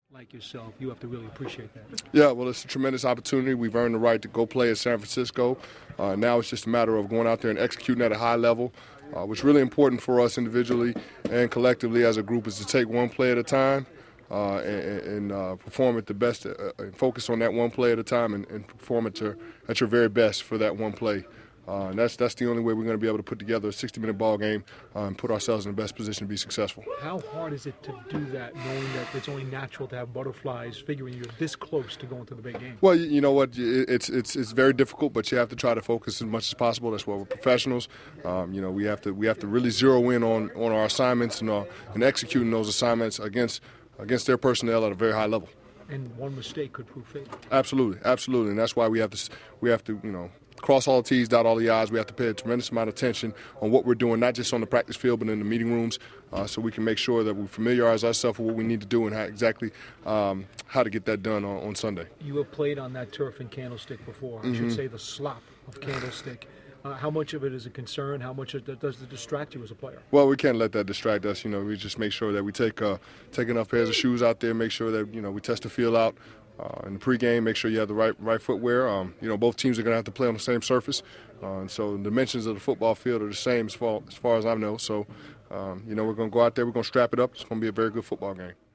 like yourself, you have to really appreciate that. Yeah, well, it's a tremendous opportunity. We've earned the right to go play at San Francisco. Now it's just a matter of going out there and executing at a high level. What's really important for us individually and collectively as a group is to take one play at a time and perform at the best, and focus on that one play at a time and perform at your very best for that one play. And that's the only way we're going to be able to put together a 60-minute ball game and put ourselves in the best position to be successful. How hard is it to do that, knowing that it's only natural to have butterflies, figuring you're this close to going to the big game? Well, you know what? It's very difficult, but you have to try to focus as much as possible. That's why we're professionals. We have to really zero in on our assignments and executing those assignments against their personnel at a very high level. And one mistake could prove fatal. Absolutely, and that's why we have to cross all the T's, dot all the I's. We have to pay a tremendous amount of attention on what we're doing, not just on the practice field, but in the meeting rooms, so we can make sure that we familiarize ourselves with what we need to do and how to get that done on Sunday. You have played on that turf in Candlestick before. I should say the slop of Candlestick. How much of it is a concern? How much does it distract you as a player? Well, we can't let that distract us. We just make sure that we take enough pairs of shoes out there, make sure that we test the field out. In the pregame, make sure you have the right footwear. Both teams are going to have to play on the same surface, and so the dimensions of the football field are the same as far as I know. So, we're going to go out there, we're going to strap it up. It's going to be a very good football game.